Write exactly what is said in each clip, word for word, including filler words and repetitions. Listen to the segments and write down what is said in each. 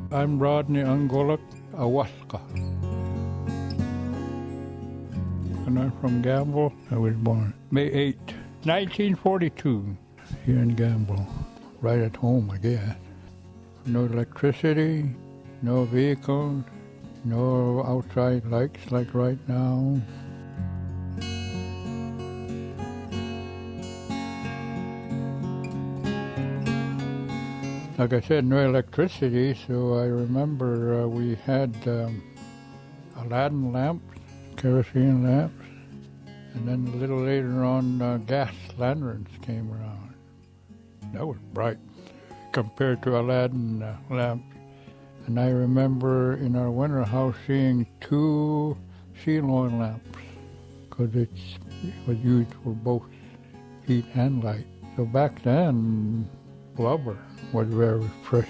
I'm Rodney Angolak Awaska, and I'm from Gamble. I was born May eighth, nineteen forty-two, here in Gamble, right at home, I guess. No electricity, no vehicles, no outside lights like right now. Like I said, no electricity, so I remember uh, we had um, Aladdin lamps, kerosene lamps, and then a little later on uh, gas lanterns came around. That was bright compared to Aladdin uh, lamps. And I remember in our winter house seeing two seal oil lamps because it was used for both heat and light. So back then, blubber was very precious.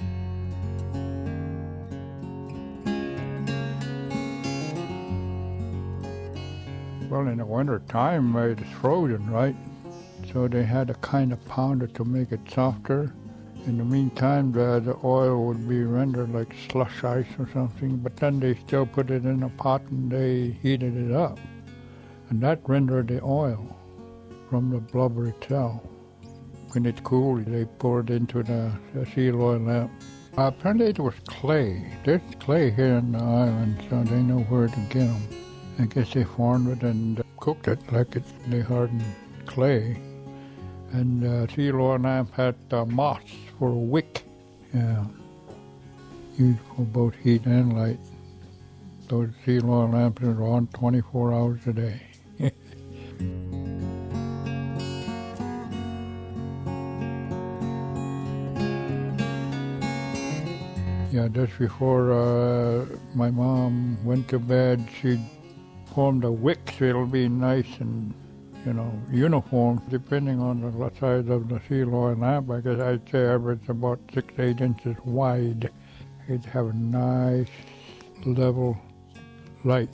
Well, in the winter time, it's frozen, right? So they had to kind of pound it to make it softer. In the meantime, the, the oil would be rendered like slush ice or something, but then they still put it in a pot and they heated it up. And that rendered the oil from the blubber itself. When it's cool, they pour it into the, the seal oil lamp. Uh, apparently it was clay. There's clay here in the island, so they know where to get them. I guess they formed it and cooked it like it, they hardened clay. And the uh, seal oil lamp had uh, moss for a wick. Yeah, used for both heat and light. Those seal oil lamps are on twenty-four hours a day. Yeah, just before uh, my mom went to bed, she formed a wick so it'll be nice and, you know, uniform, depending on the size of the seal oil lamp. I guess I'd say average about six, eight inches wide. It'd have a nice, level light.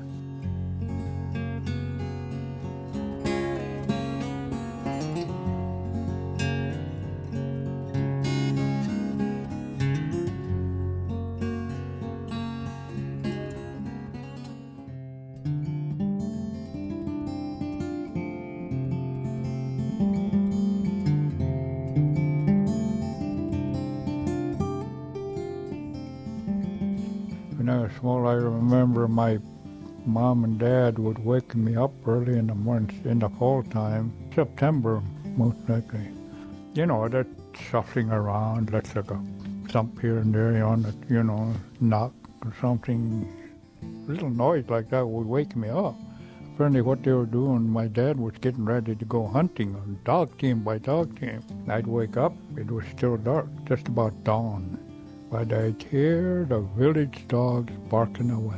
When I was small, I remember my mom and dad would wake me up early in the morning, in the fall time, September most likely. You know, they're shuffling around, let's like a thump here and there on the, you know, knock or something. A little noise like that would wake me up. Apparently what they were doing, my dad was getting ready to go hunting on dog team by dog team. I'd wake up, it was still dark, just about dawn. But I'd hear the village dogs barking away.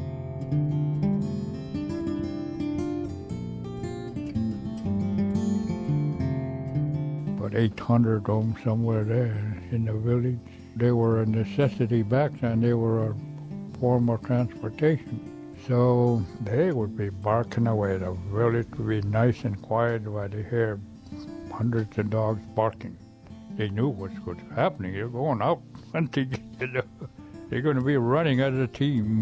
About eight hundred of them somewhere there in the village. They were a necessity back then. They were a form of transportation. So they would be barking away. The village would be nice and quiet while they hear hundreds of dogs barking. They knew what was happening. They're going out hunting. You know. They're going to be running as a team.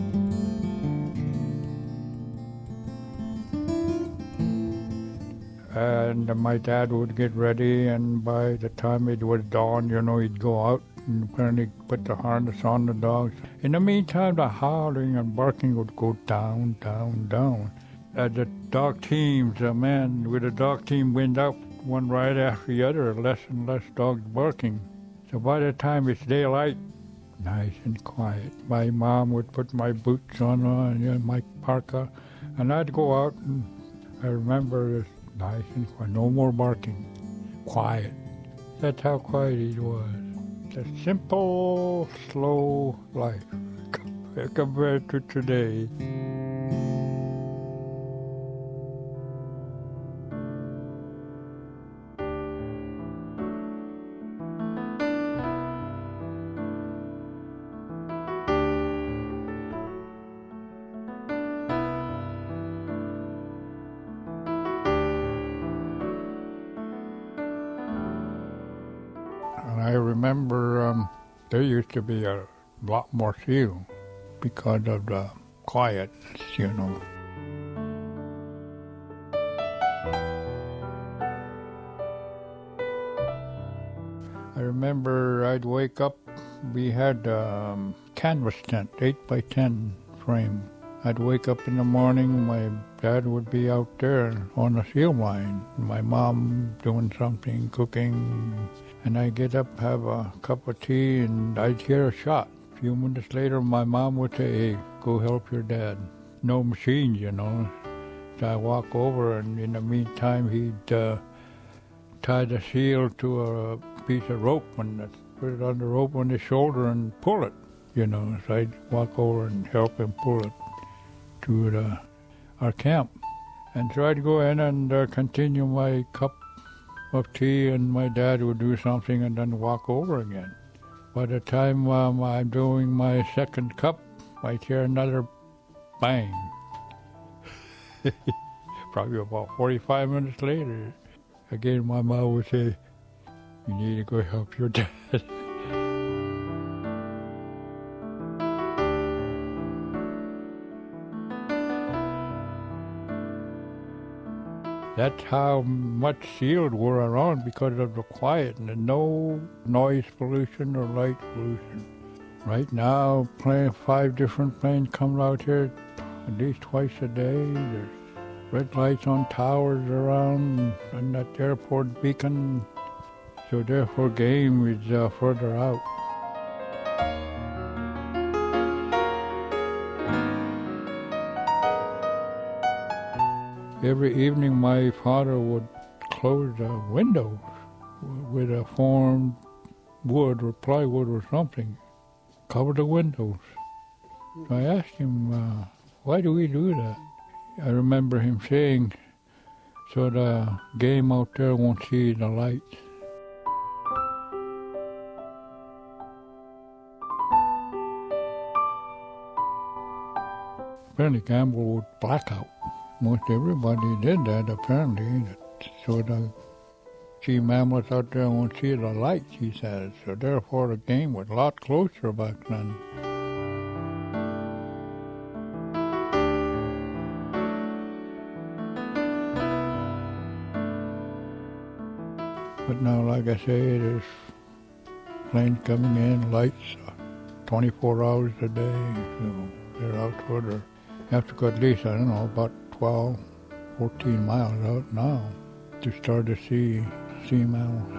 And my dad would get ready, and by the time it was dawn, you know, he'd go out and apparently put the harness on the dogs. In the meantime, the howling and barking would go down, down, down. As the dog teams, the man with the dog team went out one right after the other, less and less dogs barking. So by the time it's daylight, nice and quiet. My mom would put my boots on, uh, you know, my parka, and I'd go out, and I remember it's nice and quiet, no more barking, quiet. That's how quiet it was. It's a simple, slow life compared to today. And I remember um, There used to be a lot more seal because of the quiet, you know. I remember I'd wake up, we had a um, canvas tent, eight by ten frame. I'd wake up in the morning, my dad would be out there on the seal line, my mom doing something, cooking, and I'd get up, have a cup of tea, and I'd hear a shot. A few minutes later, my mom would say, hey, go help your dad. No machines, you know. So I walk over, and in the meantime, he'd uh, tie the seal to a piece of rope and put it on the rope on his shoulder and pull it, you know. So I'd walk over and help him pull it to the, our camp. And so I'd go in and uh, continue my cup of tea, and my dad would do something and then walk over again. By the time um, I'm doing my second cup, I'd hear another bang. Probably about forty-five minutes later, again my mom would say, you need to go help your dad. That's how much seals were around because of the quiet and no noise pollution or light pollution. Right now, plane, five different planes come out here at least twice a day. There's red lights on towers around and that airport beacon. So therefore game is uh, further out. Every evening my father would close the windows with a formed wood or plywood or something, cover the windows. So I asked him, uh, why do we do that? I remember him saying, so the game out there won't see the lights. Apparently Campbell would black out. Most everybody did that, apparently. So the sea mammals out there won't see the lights, he says. So therefore the game was a lot closer back then. But now, like I say, there's planes coming in, lights, twenty-four hours a day. So they're out further. You have to go at least, I don't know, about twelve, fourteen miles out now to start to see sea mammals.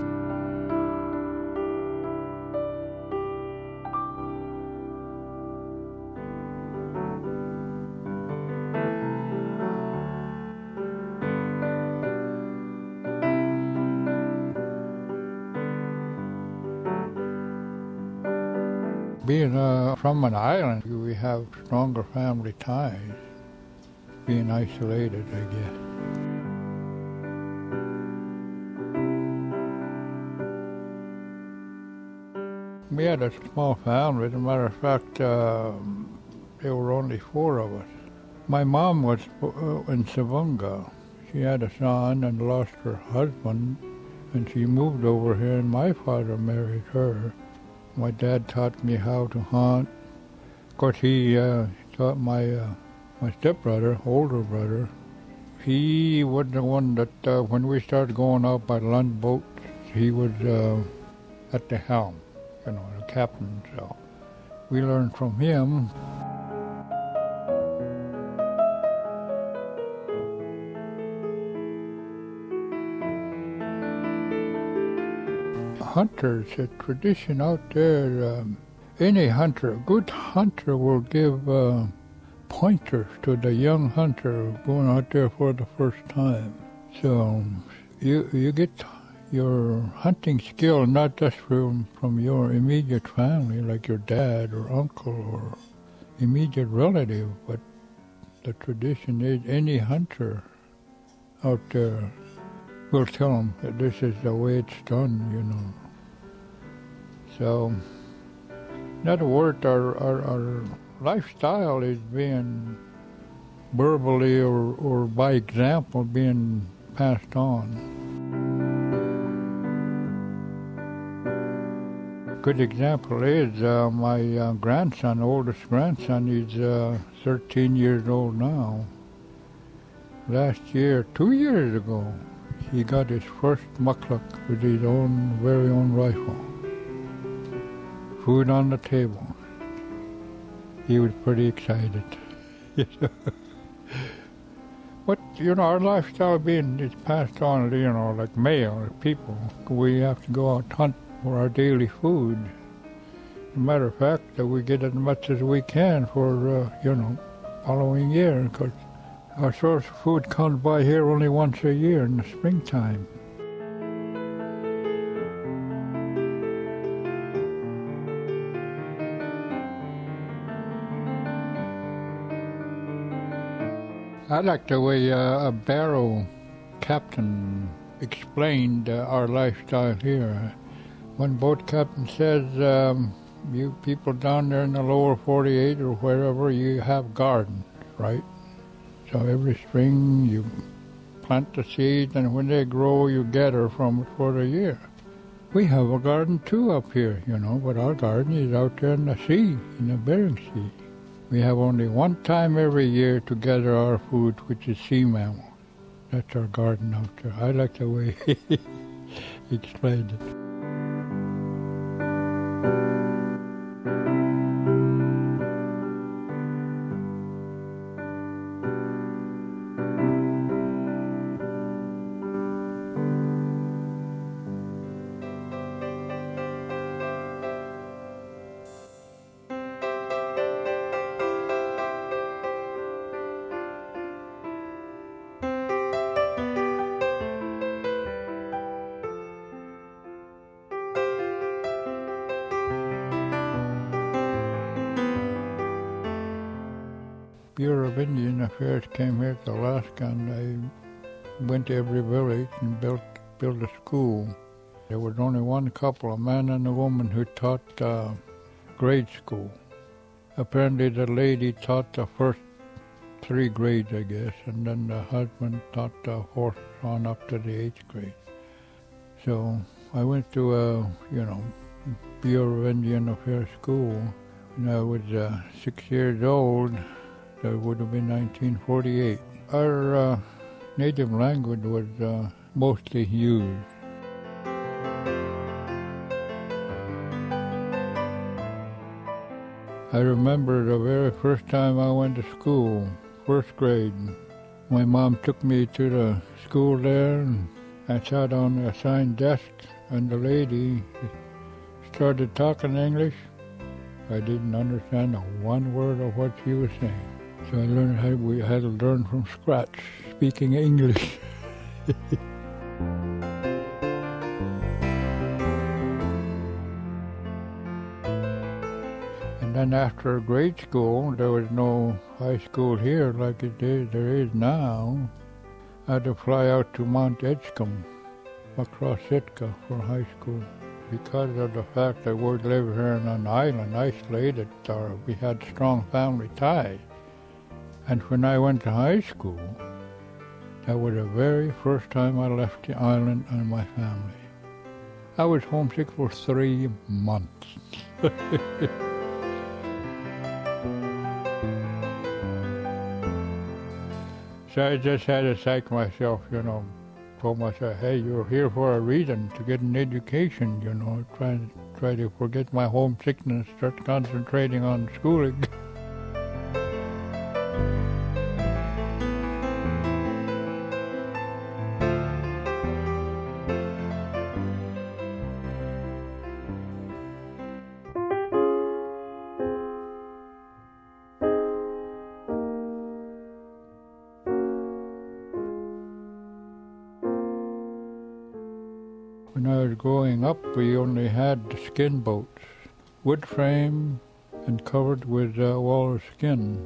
Being uh, from an island, we have stronger family ties. Being isolated, I guess. We had a small family. As a matter of fact, uh, there were only four of us. My mom was in Savunga. She had a son and lost her husband, and she moved over here, and my father married her. My dad taught me how to hunt. Of course, he uh, taught my uh, my stepbrother, older brother. He was the one that, uh, when we started going out by land boats, he was uh, at the helm, you know, the captain. So we learned from him. Hunters, a tradition out there, um, any hunter, a good hunter will give uh, pointers to the young hunter going out there for the first time. So you you get your hunting skill not just from, from your immediate family, like your dad or uncle or immediate relative, but the tradition is any hunter out there will tell them that this is the way it's done, you know. So, in other words, our, our, our lifestyle is being verbally or, or by example being passed on. good example is uh, my uh, grandson, oldest grandson, he's uh, thirteen years old now. Last year, two years ago, he got his first mukluk with his own, very own rifle. Food on the table. He was pretty excited. But, you know, our lifestyle being is passed on, you know, like mail, people. We have to go out hunt for our daily food. As a matter of fact, that we get as much as we can for, uh, you know, following year, because our source of food comes by here only once a year in the springtime. I like the way uh, a barrow captain explained uh, our lifestyle here. One boat captain says, um, you people down there in the lower forty-eight or wherever, you have gardens, right? So every spring you plant the seeds, and when they grow, you gather from it for the year. We have a garden too up here, you know, but our garden is out there in the sea, in the Bering Sea. We have only one time every year to gather our food, which is sea mammal. That's our garden out there. I like the way he explained it. Bureau of Indian Affairs came here to Alaska, and I went to every village and built built a school. There was only one couple, a man and a woman, who taught uh, grade school. Apparently the lady taught the first three grades, I guess, and then the husband taught the fourth on up to the eighth grade. So I went to a, you know, Bureau of Indian Affairs school when I was uh, six years old. That would have been nineteen forty-eight. Our uh, native language was uh, mostly used. I remember the very first time I went to school, first grade. My mom took me to the school there, and I sat on the assigned desk, and the lady started talking English. I didn't understand a one word of what she was saying. So I learned how we had to learn from scratch, speaking English. And then after grade school, there was no high school here like it is, there is now. I had to fly out to Mount Edgecombe, across Sitka, for high school. Because of the fact that we live here on an island, isolated, or we had strong family ties. And when I went to high school, that was the very first time I left the island and my family. I was homesick for three months. So I just had to psych myself, you know, told myself, hey, you're here for a reason, to get an education, you know, try, try to forget my homesickness, start concentrating on schooling. When I was growing up, we only had skin boats, wood frame and covered with uh, walrus skin.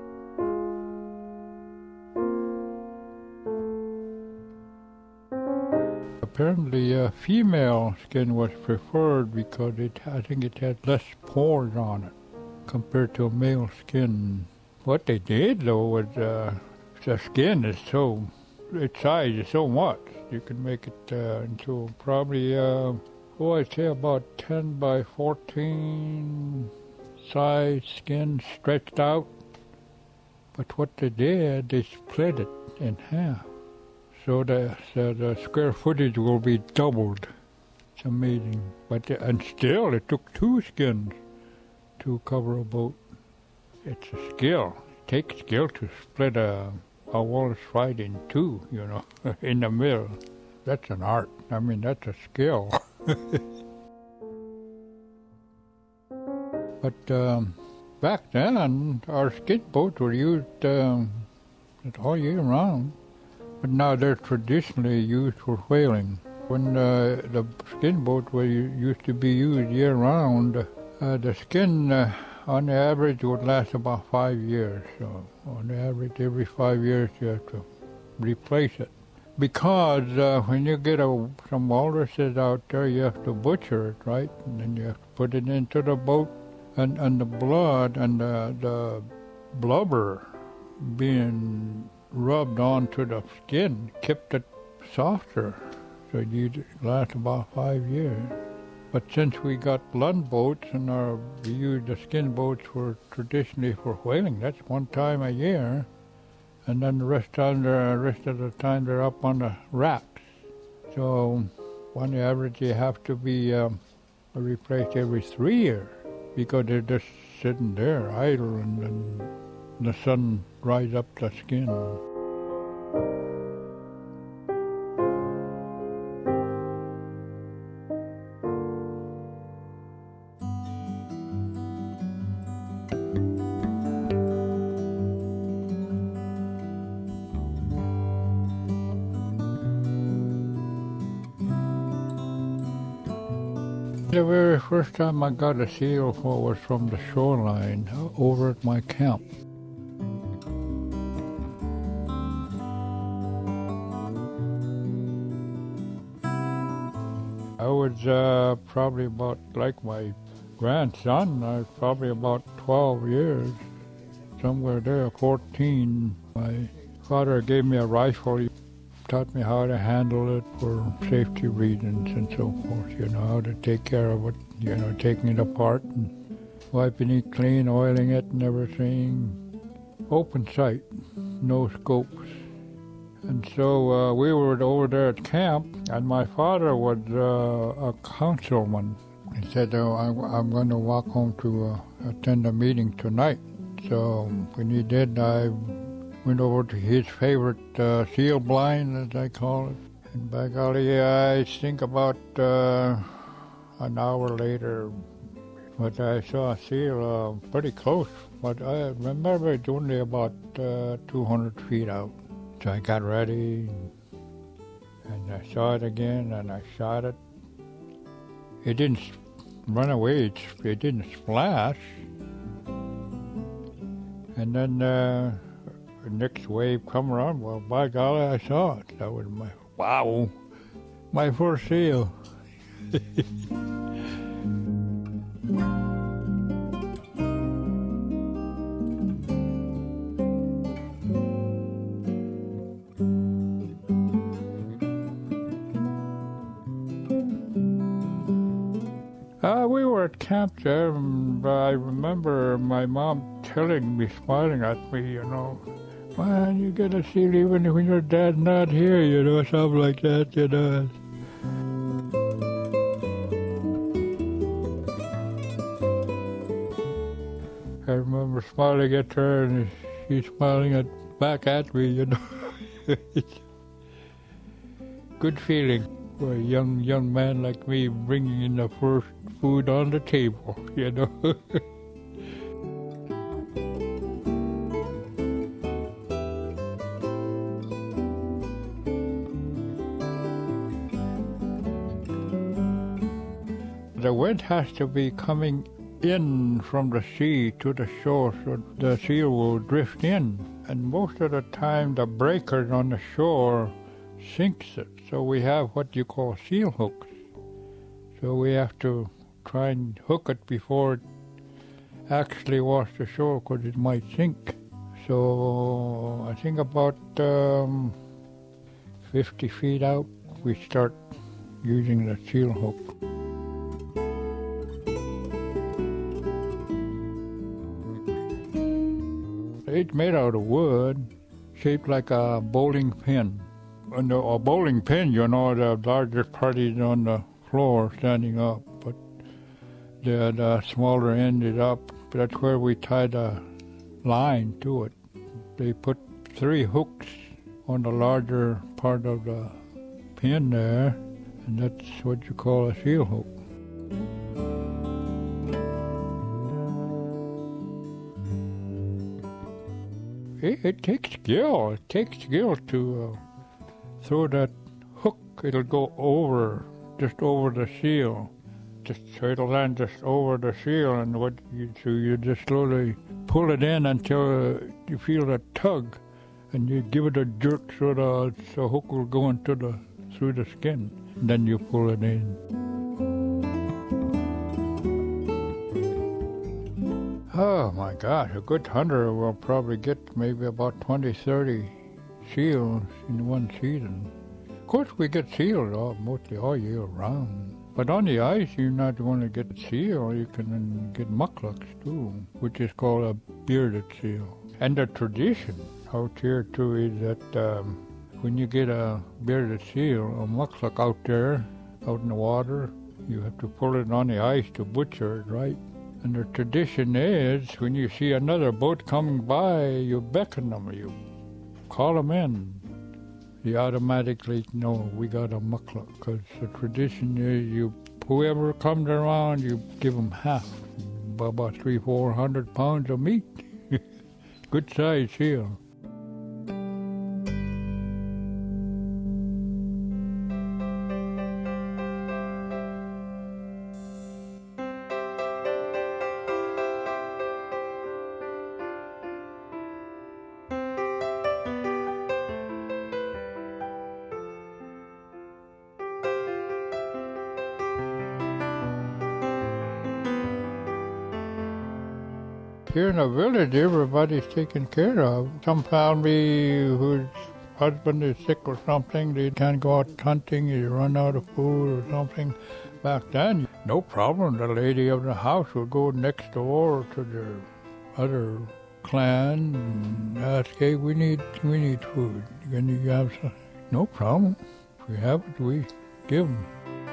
Apparently, uh, female skin was preferred because it, I think it had less pores on it compared to a male skin. What they did, though, was uh, the skin is so, its size is so much. You can make it uh, into probably uh, oh, I'd say about ten by fourteen size skin stretched out. But what they did, they split it in half. So the, so the square footage will be doubled. It's amazing. But and still, it took two skins to cover a boat. It's a skill. It takes skill to split a, a walrus ride in two, you know, in the middle. That's an art. I mean, that's a skill. But um, back then, our skid boats were used um, all year round. But now they're traditionally used for whaling. When uh, the skin boat were, used to be used year-round, uh, the skin, uh, on the average, would last about five years. So on the average, every five years, you have to replace it. Because uh, when you get a, some walruses out there, you have to butcher it, right? And then you have to put it into the boat, and, and the blood and the, the blubber being rubbed onto the skin kept it softer, so you'd last about five years. But since we got blunt boats and our we used the skin boats were traditionally for whaling, that's one time a year, and then the rest of the rest of the time they're up on the racks. So on the average, you have to be um, replaced every three years because they're just sitting there idle, and, and the sun dries up the skin. The very first time I got a seal was from the shoreline over at my camp. I was uh, probably about like my grandson. I was probably about twelve years, somewhere there, fourteen. My father gave me a rifle. He taught me how to handle it for safety reasons and so forth, you know, how to take care of it, you know, taking it apart and wiping it clean, oiling it and everything. Open sight, no scopes. And so uh, we were over there at camp, and my father was uh, a councilman. He said, oh, I, I'm going to walk home to uh, attend a meeting tonight. So when he did, I went over to his favorite uh, seal blind, as I call it. And by golly, I think about uh, an hour later, but I saw a seal uh, pretty close. But I remember it's only about uh, two hundred feet out. So I got ready, and I saw it again, and I shot it. It didn't run away, it, it didn't splash. And then uh, the next wave come around, well, by golly, I saw it. That was my, wow, my first seal. Uh, we were at camp there, and I remember my mom telling me, smiling at me, you know, man, you get a seal even when your dad's not here, you know, something like that, you know. I remember smiling at her, and she's smiling at, back at me, you know. Good feeling for a young, young man like me bringing in the first food on the table, you know. The wind has to be coming in from the sea to the shore so the seal will drift in. And most of the time the breakers on the shore sinks it. So we have what you call seal hooks. So we have to try and hook it before it actually washes the shore because it might sink. So I think about um, fifty feet out we start using the seal hook. It's made out of wood, shaped like a bowling pin. And a bowling pin, you know, the largest part is on the floor standing up, but the, the smaller end is up. That's where we tie the line to it. They put three hooks on the larger part of the pin there, and that's what you call a seal hook. It, it takes skill. It takes skill to uh, throw that hook. It'll go over, just over the seal. Just so it'll land just over the seal, and what you, so you just slowly pull it in until uh, you feel that tug, and you give it a jerk so the so hook will go into the through the skin. And then you pull it in. Oh my gosh, a good hunter will probably get maybe about twenty, thirty seals in one season. Of course, we get seals all, mostly all year round. But on the ice, you're not going to get seal. You can get mucklucks too, which is called a bearded seal. And the tradition out here too is that um, when you get a bearded seal, a muckluck out there, out in the water, you have to pull it on the ice to butcher it, right? And the tradition is, when you see another boat coming by, you beckon them, you call them in. You automatically know we got a muckluck, because the tradition is you, whoever comes around, you give them half, about three, four hundred pounds of meat. Good size seal. Here in the village, everybody's taken care of. Some family whose husband is sick or something, they can't go out hunting, they run out of food or something. Back then, no problem. The lady of the house would go next door to their other clan and ask, hey, we need, we need food. Can you have some? No problem. If we have it, we give them.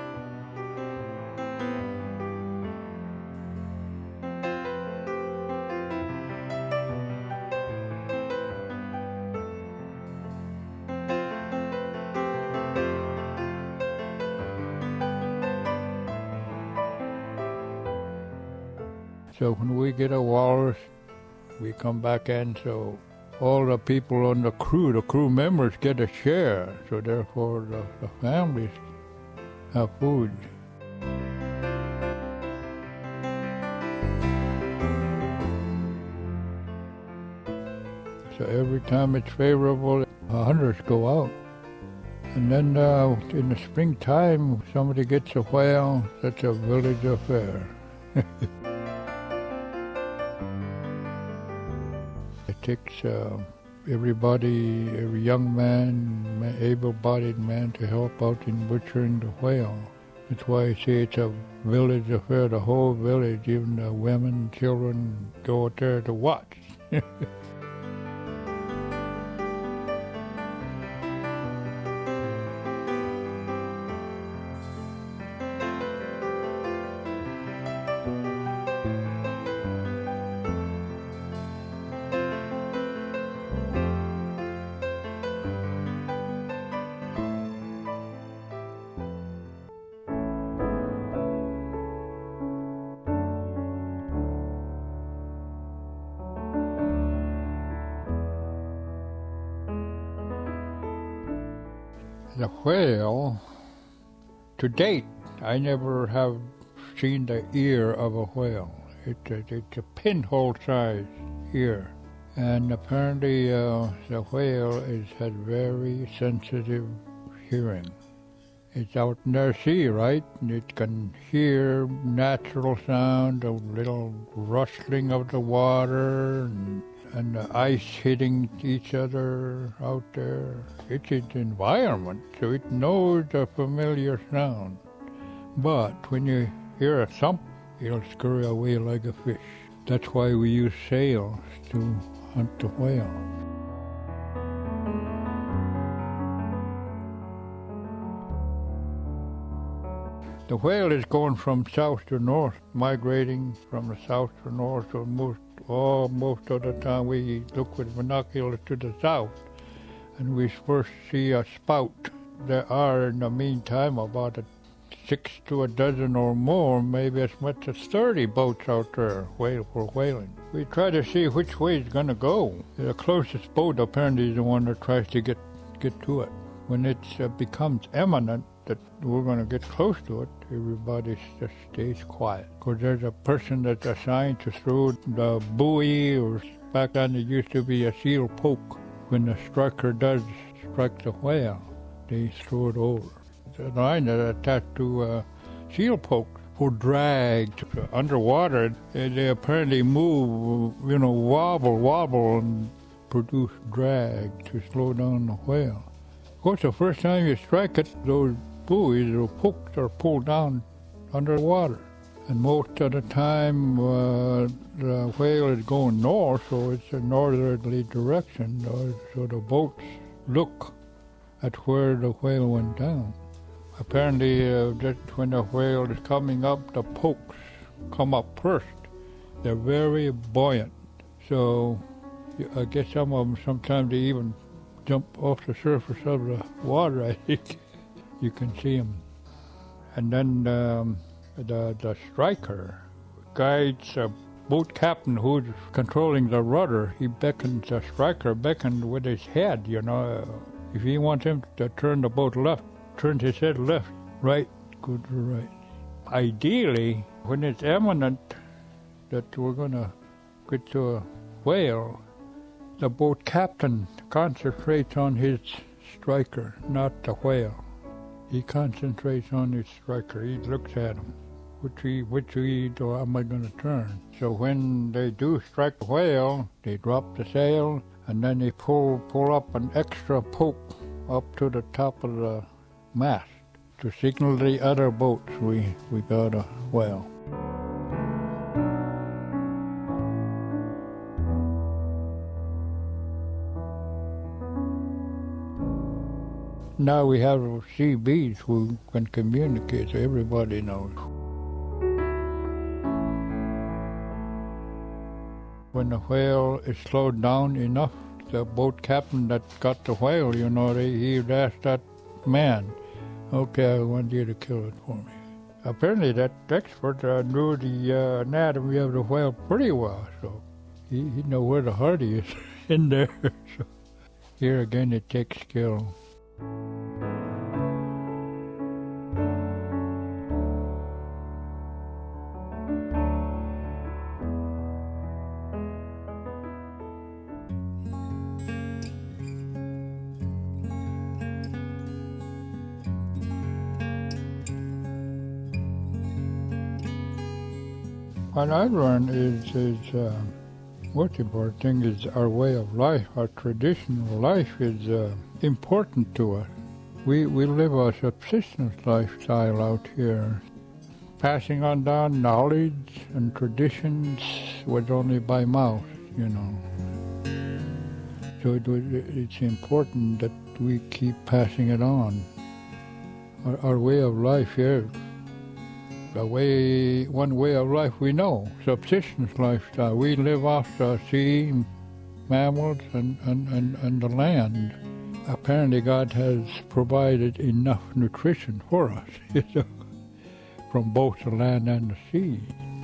So when we get a walrus, we come back in, so all the people on the crew, the crew members get a share, so therefore the, the families have food. So every time it's favorable, hunters go out. And then uh, in the springtime, somebody gets a whale, that's a village affair. It takes uh, everybody, every young man, able-bodied man to help out in butchering the whale. That's why I say it's a village affair. The whole village, even the women, children, go out there to watch. The whale, to date, I never have seen the ear of a whale. It's a, it's a pinhole-sized ear. And apparently uh, the whale is, has very sensitive hearing. It's out in the sea, right? And it can hear natural sound, a little rustling of the water, and and the ice hitting each other out there. It's its environment, so it knows a familiar sound. But when you hear a thump, it'll scurry away like a fish. That's why we use sails to hunt the whale. The whale is going from south to north, migrating from the south to north. So most, oh, most of the time we look with binoculars to the south, and we first see a spout. There are, in the meantime, about a six to a dozen or more, maybe as much as thirty boats out there whale for whaling. We try to see which way it's going to go. The closest boat apparently is the one that tries to get, get to it. When it uh, becomes imminent that we're going to get close to it, everybody just stays quiet. Because there's a person that's assigned to throw the buoy, or back then it used to be a seal poke. When the striker does strike the whale, they throw it over. The line that's attached to a seal poke for drag to underwater, they apparently move, you know, wobble, wobble, and produce drag to slow down the whale. Of course, the first time you strike it, those buoys or pokes are pulled down underwater. And most of the time, uh, the whale is going north, so it's a northerly direction, so the boats look at where the whale went down. Apparently, uh, just when the whale is coming up, the pokes come up first. They're very buoyant. So I guess some of them, sometimes they even jump off the surface of the water, I think. You can see them. And then um, the, the striker guides a boat captain who's controlling the rudder. He beckons, the striker beckons with his head, you know. If he wants him to turn the boat left, turns his head left, right, good to right. Ideally, when it's imminent that we're going to get to a whale, the boat captain concentrates on his striker, not the whale. He concentrates on his striker. He looks at him. Which way, which way do, am I going to turn? So when they do strike the whale, they drop the sail, and then they pull pull up an extra poke up to the top of the mast to signal the other boats we, we got a whale. Now we have C Bs who can communicate, so everybody knows. When the whale is slowed down enough, the boat captain that got the whale, you know, they, he'd ask that man, okay, I want you to kill it for me. Apparently that expert uh, knew the uh, anatomy of the whale pretty well, so he, he'd know where the heart is in there. So here again, it takes skill. What I learned is, is uh, most important thing is our way of life. Our traditional life is uh, important to us. We, we live a subsistence lifestyle out here. Passing on down knowledge and traditions was only by mouth, you know. So it was, it's important that we keep passing it on. Our, our way of life here, the way, one way of life we know, subsistence lifestyle. We live off the sea, mammals, and, and, and, and the land. Apparently God has provided enough nutrition for us, you know, from both the land and the sea.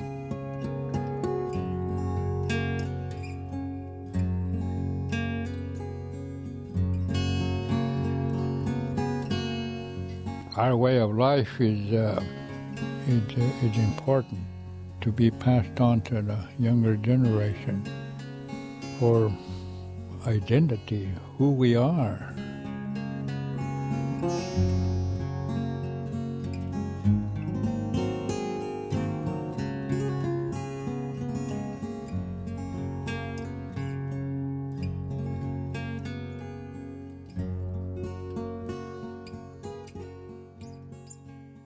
Our way of life is uh, is, uh, is important to be passed on to the younger generation for identity, who we are.